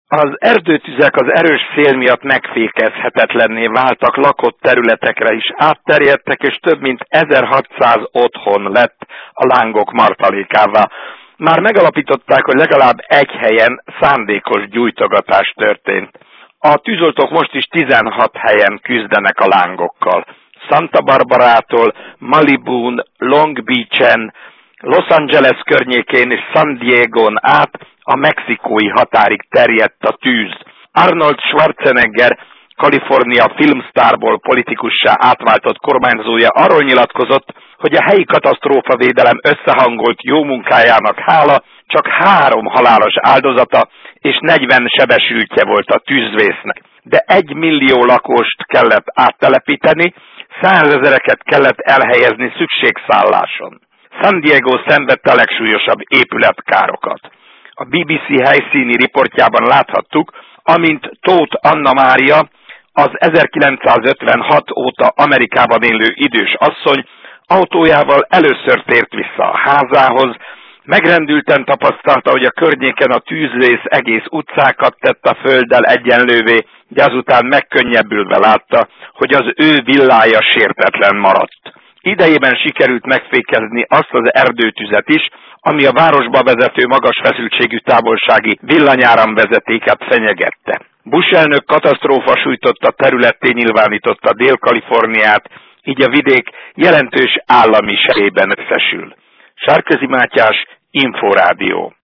Az erdőtüzek az erős szél miatt megfékezhetetlenné váltak, lakott területekre is átterjedtek, és több mint 1600 otthon lett a lángok martalékává. Már megalapították, hogy legalább egy helyen szándékos gyújtogatás történt. A tűzoltók most is 16 helyen küzdenek a lángokkal. Santa Barbarától, Malibún, Long Beachen, Los Angeles környékén és San Diegón át a mexikói határig terjedt a tűz. Arnold Schwarzenegger, Kalifornia filmsztárból politikussá átváltott kormányzója arról nyilatkozott, hogy a helyi katasztrófavédelem összehangolt jó munkájának hála csak 3 halálos áldozata és 40 sebesültje volt a tűzvésznek. De 1 millió lakost kellett áttelepíteni, 100 000-eket kellett elhelyezni szükségszálláson. San Diego szenvedte a legsúlyosabb épületkárokat. A BBC helyszíni riportjában láthattuk, amint Tóth Anna Mária, az 1956 óta Amerikában élő idős asszony autójával először tért vissza a házához, megrendülten tapasztalta, hogy a környéken a tűzvész egész utcákat tett a földdel egyenlővé, de azután megkönnyebbülve látta, hogy az ő villája sértetlen maradt. Idejében sikerült megfékezni azt az erdőtüzet is, ami a városba vezető magas feszültségű távolsági villanyáramvezetéket fenyegette. Bush elnök katasztrófa sújtotta területté nyilvánította Dél-Kaliforniát, így a vidék jelentős állami segélyben összesül. Sárközi Mátyás, Inforádió.